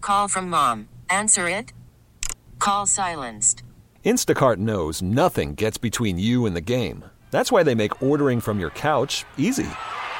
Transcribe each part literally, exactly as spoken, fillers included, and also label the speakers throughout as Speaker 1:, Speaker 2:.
Speaker 1: Call from mom. Answer it. Call silenced.
Speaker 2: Instacart knows nothing gets between you and the game. That's why they make ordering from your couch easy.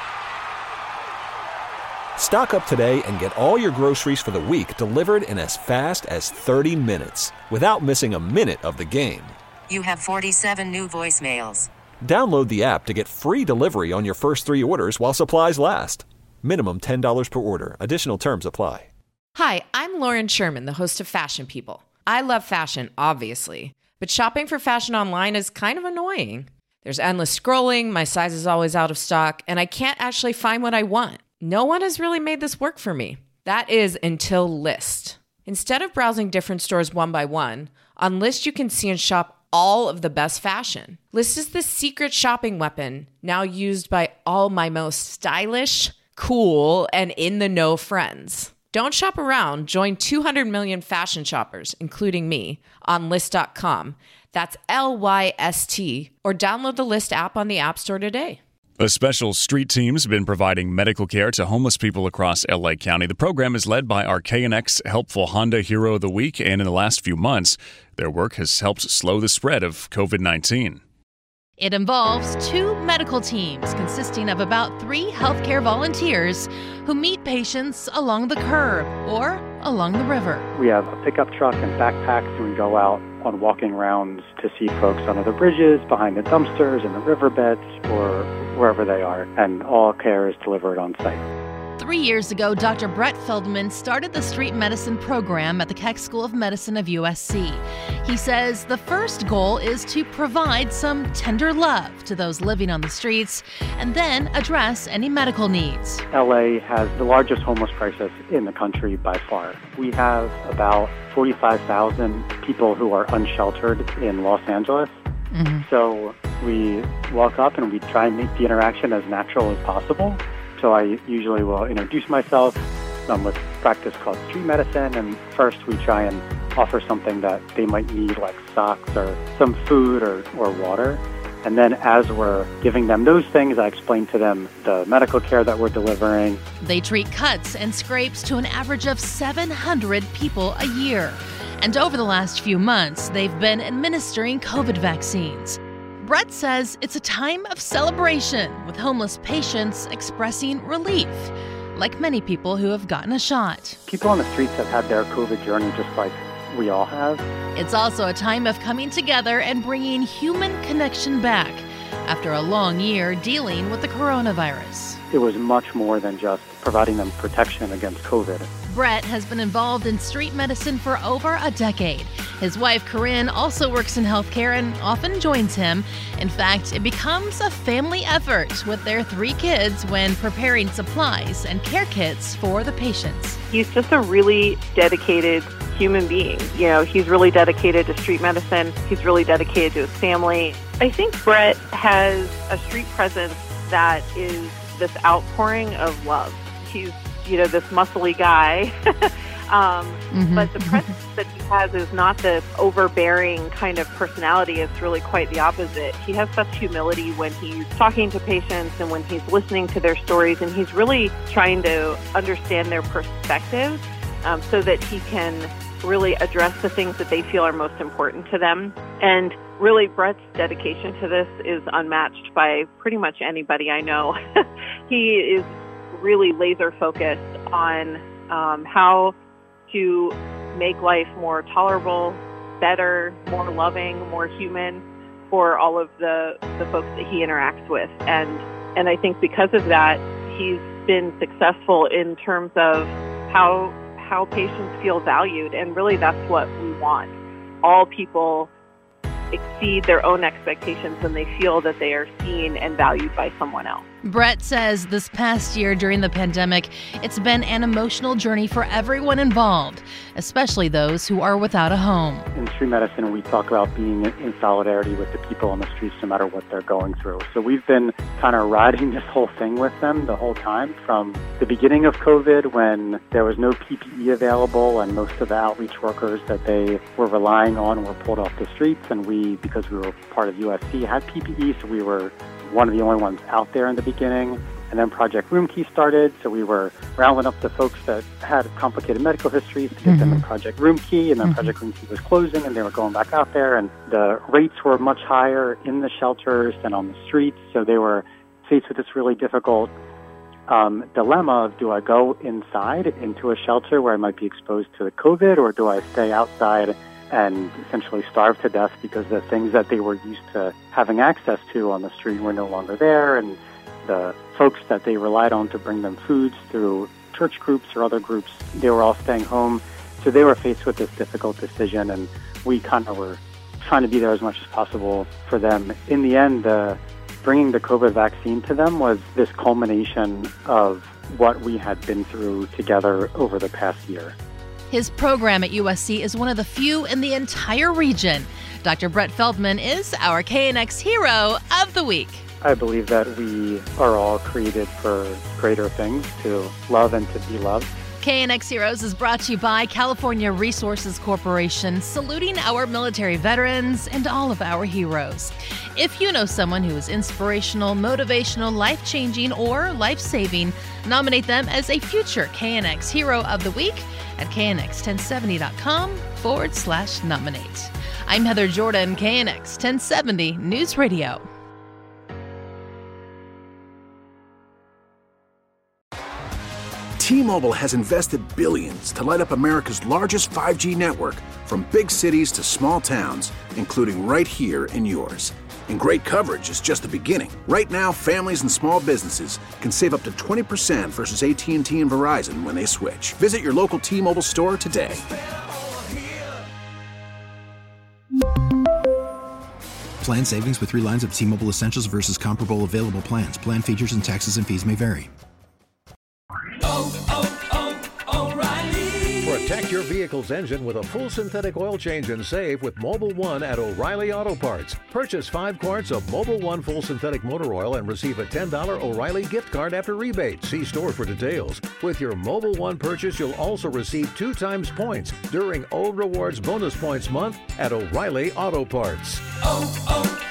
Speaker 2: Stock up today and get all your groceries for the week delivered in as fast as thirty minutes without missing a minute of the game.
Speaker 1: You have forty-seven new voicemails.
Speaker 2: Download the app to get free delivery on your first three orders while supplies last. Minimum ten dollars per order. Additional terms apply.
Speaker 3: Hi, I'm Lauren Sherman, the host of Fashion People. I love fashion, obviously, but shopping for fashion online is kind of annoying. There's endless scrolling, my size is always out of stock, and I can't actually find what I want. No one has really made this work for me. That is until Lyst. Instead of browsing different stores one by one, on Lyst you can see and shop all of the best fashion. Lyst is the secret shopping weapon now used by all my most stylish, cool, and in-the-know friends. Don't shop around. Join two hundred million fashion shoppers, including me, on Lyst dot com. That's L Y S T, or download the Lyst app on the App Store today.
Speaker 4: A special street team's been providing medical care to homeless people across L A County. The program is led by our K N X Helpful Honda Hero of the Week, and in the last few months, their work has helped slow the spread of covid nineteen.
Speaker 5: It involves two medical teams consisting of about three healthcare volunteers who meet patients along the curb or along the river.
Speaker 6: We have a pickup truck and backpacks, and we go out on walking rounds to see folks under the bridges, behind the dumpsters, in the riverbeds, or wherever they are, and all care is delivered on site.
Speaker 5: Three years ago, Doctor Brett Feldman started the street medicine program at the Keck School of Medicine of U S C. He says the first goal is to provide some tender love to those living on the streets and then address any medical needs.
Speaker 6: L A has the largest homeless crisis in the country by far. We have about forty-five thousand people who are unsheltered in Los Angeles. Mm-hmm. So we walk up and we try and make the interaction as natural as possible. So I usually will introduce myself. I'm with a practice called street medicine, and first we try and offer something that they might need, like socks or some food or, or water. And then as we're giving them those things, I explain to them the medical care that we're delivering.
Speaker 5: They treat cuts and scrapes to an average of seven hundred people a year. And over the last few months, they've been administering COVID vaccines. Brett says it's a time of celebration, with homeless patients expressing relief, like many people who have gotten a shot.
Speaker 6: People on the streets have had their COVID journey just like we all have.
Speaker 5: It's also a time of coming together and bringing human connection back after a long year dealing with the coronavirus.
Speaker 6: It was much more than just providing them protection against COVID.
Speaker 5: Brett has been involved in street medicine for over a decade. His wife, Corinne, also works in healthcare and often joins him. In fact, it becomes a family effort with their three kids when preparing supplies and care kits for the patients.
Speaker 7: He's just a really dedicated human being. You know, he's really dedicated to street medicine. He's really dedicated to his family. I think Brett has a street presence that is this outpouring of love. He's, you know, this muscly guy. um, mm-hmm. But the presence that he has is not the overbearing kind of personality. It's really quite the opposite. He has such humility when he's talking to patients and when he's listening to their stories, and he's really trying to understand their perspective um, so that he can really address the things that they feel are most important to them. And really, Brett's dedication to this is unmatched by pretty much anybody I know. He is really laser focused on um, how to make life more tolerable, better, more loving, more human for all of the, the folks that he interacts with. And, and I think because of that, he's been successful in terms of how, how patients feel valued. And really, that's what we want. All people exceed their own expectations when they feel that they are seen and valued by someone else.
Speaker 5: Brett says this past year during the pandemic, it's been an emotional journey for everyone involved, especially those who are without a home.
Speaker 6: In street medicine, we talk about being in solidarity with the people on the streets no matter what they're going through. So we've been kind of riding this whole thing with them the whole time, from the beginning of COVID when there was no P P E available and most of the outreach workers that they were relying on were pulled off the streets, and we, because we were part of U S C, had P P E, so we were one of the only ones out there in the beginning. And then Project Room Key started, so we were rounding up the folks that had complicated medical histories to get mm-hmm. them in Project Room Key, and then mm-hmm. Project Room Key was closing, and they were going back out there, and the rates were much higher in the shelters than on the streets, so they were faced with this really difficult um, dilemma of, do I go inside into a shelter where I might be exposed to the COVID, or do I stay outside and essentially starve to death because the things that they were used to having access to on the street were no longer there, and the folks that they relied on to bring them foods through church groups or other groups, they were all staying home. So they were faced with this difficult decision, and we kind of were trying to be there as much as possible for them. In the end, uh, bringing the COVID vaccine to them was this culmination of what we had been through together over the past year.
Speaker 5: His program at U S C is one of the few in the entire region. Doctor Brett Feldman is our K N X Hero of the Week.
Speaker 6: I believe that we are all created for greater things, to love and to be loved.
Speaker 5: K N X Heroes is brought to you by California Resources Corporation, saluting our military veterans and all of our heroes. If you know someone who is inspirational, motivational, life-changing, or life-saving, nominate them as a future K N X Hero of the Week at K N X ten seventy.com forward slash nominate. I'm Heather Jordan, K N X ten seventy News Radio.
Speaker 8: T-Mobile has invested billions to light up America's largest five G network, from big cities to small towns, including right here in yours. And great coverage is just the beginning. Right now, families and small businesses can save up to twenty percent versus A T and T and Verizon when they switch. Visit your local T-Mobile store today.
Speaker 9: Plan savings with three lines of T-Mobile Essentials versus comparable available plans. Plan features and taxes and fees may vary.
Speaker 10: Oh, oh, oh, O'Reilly. Protect your vehicle's engine with a full synthetic oil change and save with Mobil one at O'Reilly Auto Parts. Purchase five quarts of Mobil one full synthetic motor oil and receive a ten dollars O'Reilly gift card after rebate. See store for details. With your Mobil one purchase, you'll also receive two times points during O Rewards Bonus Points Month at O'Reilly Auto Parts. Oh, oh,